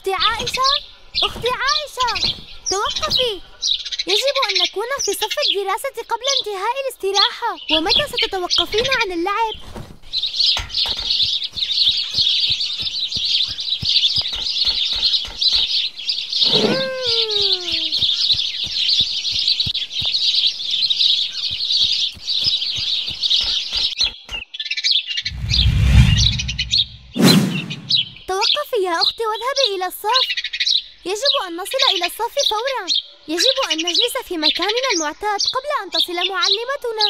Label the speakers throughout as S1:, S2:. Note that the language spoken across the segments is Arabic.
S1: أختي عائشة، أختي عائشة، توقفي. يجب أن نكون في صف الدراسة قبل انتهاء الاستراحة. ومتى ستتوقفين عن اللعب؟ توقفي يا أختي واذهبي إلى الصف. يجب أن نصل إلى الصف فورا. يجب أن نجلس في مكاننا المعتاد قبل أن تصل معلمتنا.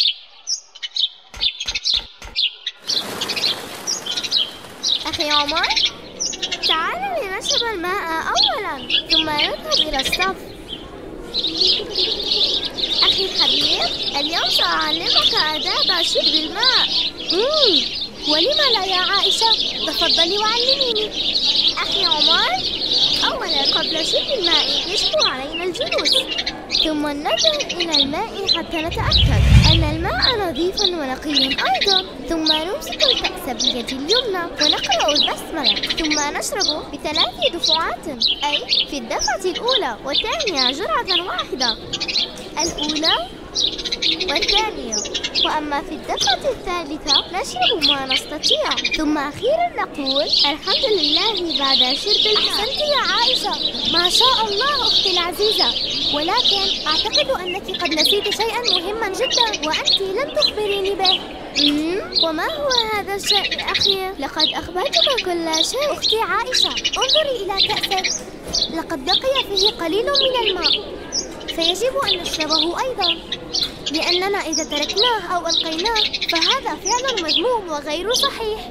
S1: أخي عمر، تعال لنشرب الماء أولا ثم نذهب إلى الصف. أخي الحبيب، اليوم سأعلمك آداب شرب الماء. ولم لا يا عائشة؟ تفضلي وعلميني. أخي عمر، أولا قبل شرب الماء يجب علينا الجلوس، ثم نذهب إلى الماء حتى نتأكد أن الماء نظيف ونقي أيضا، ثم نمسك الكأس باليد اليمنى ونقرأ البسملة، ثم نشرب ب3 دفعات، أي في الدفعة الأولى والثانية جرعة واحدة، الأولى والثانية، وأما في الدفعة الثالثة نشرب ما نستطيع، ثم أخيرا نقول الحمد لله بعد شرب الماء. أحسنت يا عائشة، ما شاء الله أختي العزيزة، ولكن أعتقد أنك قد نسيت شيئا مهما جدا وأنت لم تخبريني به. وما هو هذا الشيء يا أخي؟ لقد أخبرتك كل شيء. أختي عائشة، انظري إلى كأسك، لقد بقي فيه قليل من الماء، فيجب أن نشربه أيضا، لأننا إذا تركناه أو ألقيناه فهذا فعل مذموم وغير صحيح.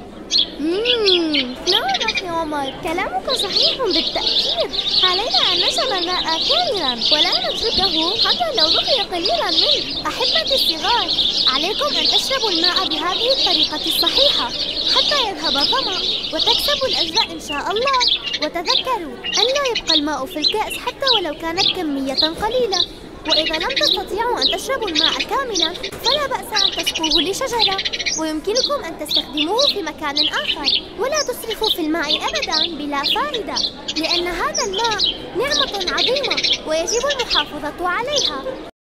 S1: نعم أخي عمر، كلامك صحيح بالتأكيد. علينا أن نشرب الماء كاملا ولا نتركه حتى لو بقي قليلا منه. أحبتي الصغار، عليكم أن تشربوا الماء بهذه الطريقة الصحيحة حتى يذهب الظمأ وتكسبوا الأجزاء إن شاء الله. وتذكروا أن لا يبقى الماء في الكأس حتى ولو كانت كمية قليلة. وإذا لم تستطيعوا أن تشربوا الماء كاملا فلا بأس أن تسقوه لشجرة، ويمكنكم أن تستخدموه في مكان آخر. ولا تسرفوا في الماء أبدا بلا فائدة، لأن هذا الماء نعمة عظيمة ويجب المحافظة عليها.